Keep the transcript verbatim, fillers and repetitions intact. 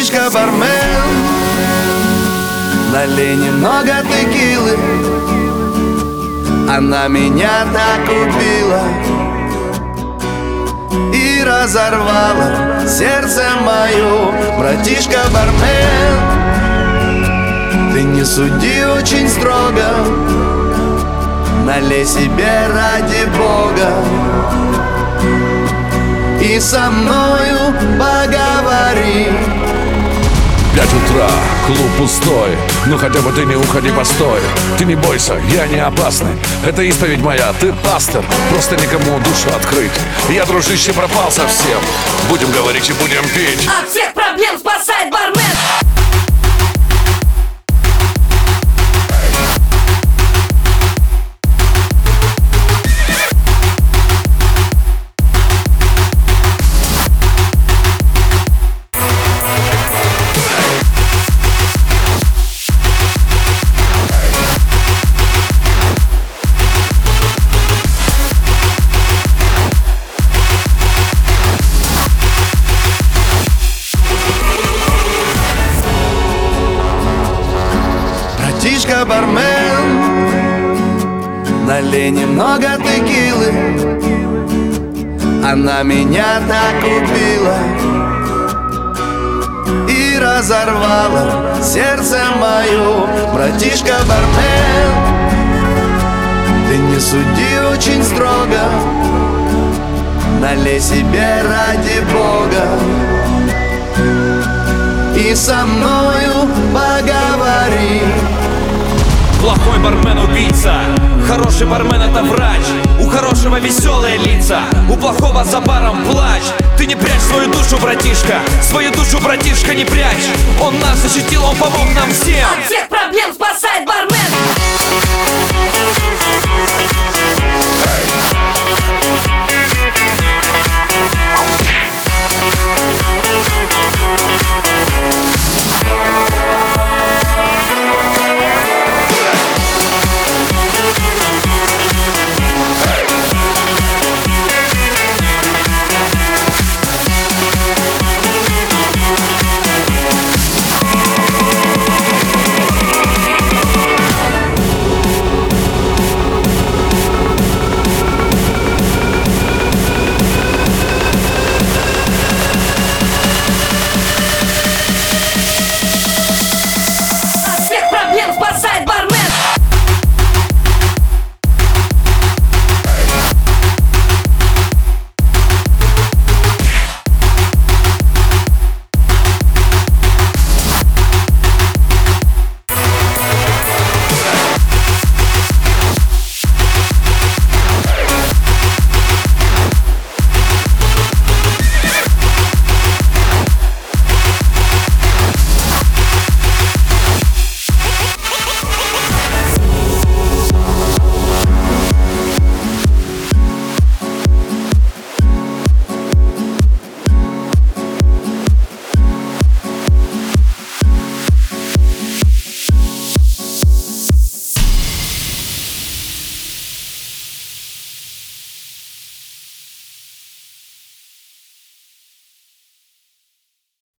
Братишка-бармен, налей немного текилы. Она меня так убила и разорвала сердце мое. Братишка-бармен, ты не суди очень строго, налей себе ради Бога и со мною поговори. Пять утра, клуб пустой, ну хотя бы ты не уходи, постой. Ты не бойся, я не опасный, это исповедь моя, ты пастор, просто никому душу открыть. Я, дружище, пропал совсем, будем говорить и будем пить. От всех проблем спасает бармен. Братишка-бармен, налей немного текилы. Она меня так убила и разорвала сердце мое. Братишка-бармен, ты не суди очень строго, налей себе ради Бога и со мною поговори. Плохой бармен убийца, хороший бармен это врач. У хорошего веселые лица, у плохого за баром плач. Ты не прячь свою душу, братишка, свою душу, братишка, не прячь. Он нас защитил, он помог нам всем. От всех проблем спасает бармен.